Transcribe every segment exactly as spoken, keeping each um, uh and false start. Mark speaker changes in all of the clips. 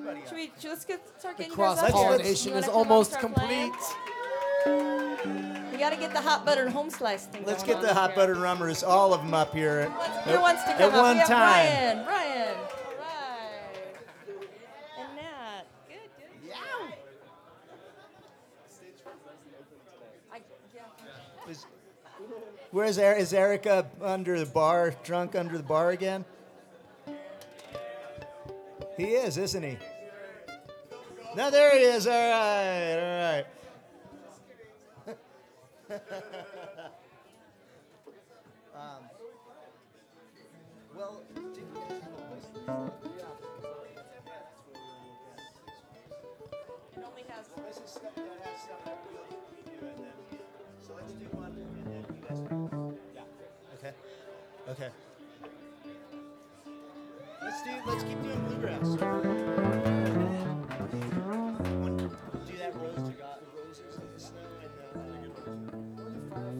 Speaker 1: everybody
Speaker 2: Should we, should, let's get, start
Speaker 3: The
Speaker 2: getting you guys up here.
Speaker 3: cross-pollination
Speaker 2: You wanna
Speaker 3: is
Speaker 2: come up and
Speaker 3: almost
Speaker 2: start playing?
Speaker 3: complete.
Speaker 2: We got to get the hot buttered home slice thing
Speaker 1: Let's
Speaker 2: going
Speaker 1: get
Speaker 2: on
Speaker 1: the
Speaker 2: up
Speaker 1: hot
Speaker 2: here.
Speaker 1: buttered rummers, all of them up here.
Speaker 2: Who wants,
Speaker 1: at,
Speaker 2: who wants to come
Speaker 1: at
Speaker 2: up?
Speaker 1: one
Speaker 2: We have
Speaker 1: time.
Speaker 2: Brian. Brian. All right. And Nat. Good, good.
Speaker 1: Yeah.
Speaker 2: I, yeah.
Speaker 1: Is, where's Er- is Erica under the bar, drunk under the bar again? He is, isn't he? No, there he is. All right, all right. um, well, do you guys have a list?
Speaker 2: It only has.
Speaker 1: This is stuff that has stuff that really we do, and then so let's do one, and then you guys. Can, yeah. Okay. Okay. Let's do. Let's keep doing bluegrass. One, do that rose to God, roses in the snow and the.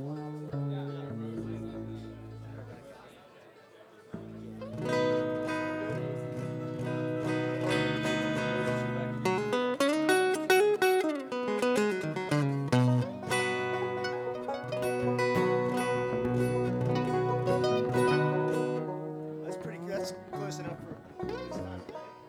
Speaker 1: That's pretty good. That's close enough for this time.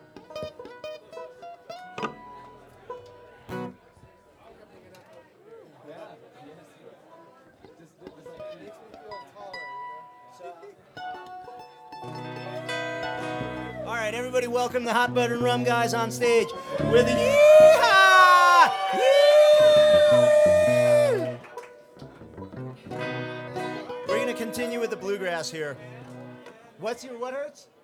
Speaker 1: All right, everybody, welcome the Hot Butter and Rum guys on stage with a yeehaw! Yee! We're gonna continue with the bluegrass here. What's your what hurts?